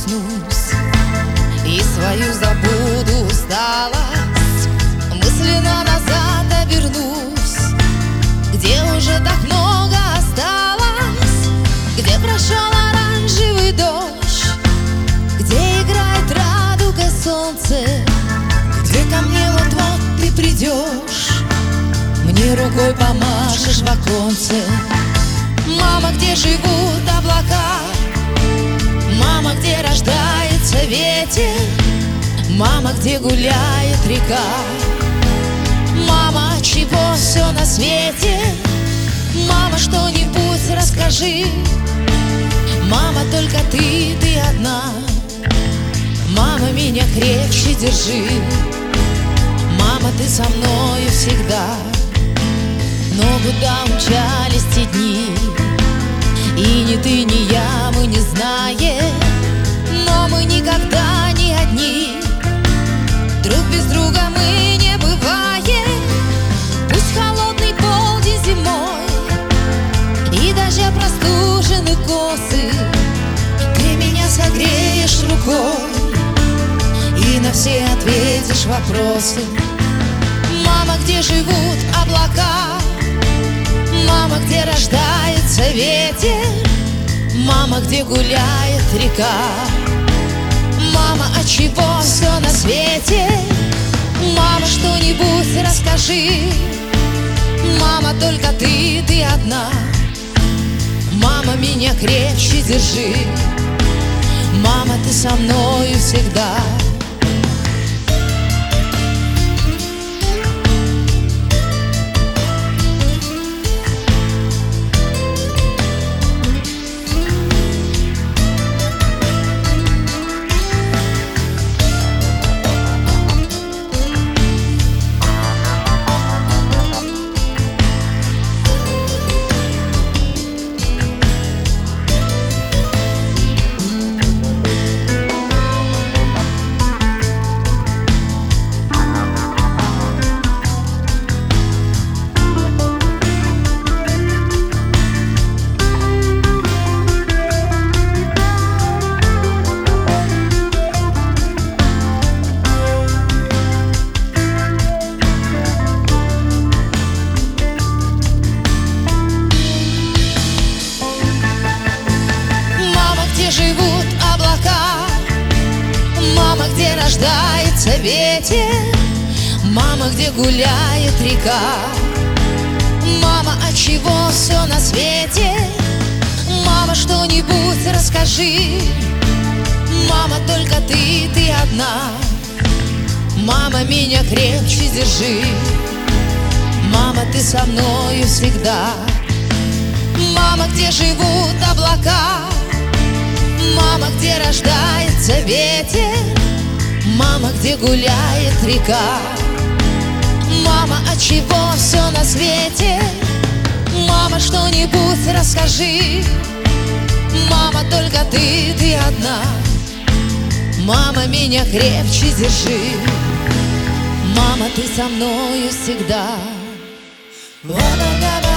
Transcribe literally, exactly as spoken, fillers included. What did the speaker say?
проснусь и свою забуду усталость, мысленно назад обернусь, где уже так много осталось, где прошел оранжевый дождь, где играет радуга солнце, где ко мне вот-вот ты придешь, мне рукой помашешь в оконце. Мама, где живут облака? Мама, где рождается ветер? Мама, где гуляет река? Мама, чего все на свете? Мама, что-нибудь расскажи. Мама, только ты, ты одна. Мама, меня крепче держи. Мама, ты со мною всегда. Но куда умчались те дни? И ни ты, ни я, мы не знаем, но мы никогда не одни. Друг без друга мы не бываем. Пусть холодный полдень зимой и даже простужены косы, ты меня согреешь рукой и на все ответишь вопросы. Мама, где живут облака? Мама, где рождается ветер? Мама, где гуляет река? Мама, от чего все на свете? Мама, что-нибудь расскажи. Мама, только ты, ты одна. Мама, меня крепче держи. Мама, ты со мною всегда. Живут облака? Мама, где рождается ветер? Мама, где гуляет река? Мама, от чего все на свете? Мама, что-нибудь расскажи. Мама, только ты, ты одна. Мама, меня крепче держи. Мама, ты со мною всегда. Мама, где живут облака? Мама, где рождается ветер? Мама, где гуляет река? Мама, от чего все на свете? Мама, что-нибудь расскажи. Мама, только ты, ты одна. Мама, меня крепче держи. Мама, ты со мною всегда. Ла-ла-ла-ла.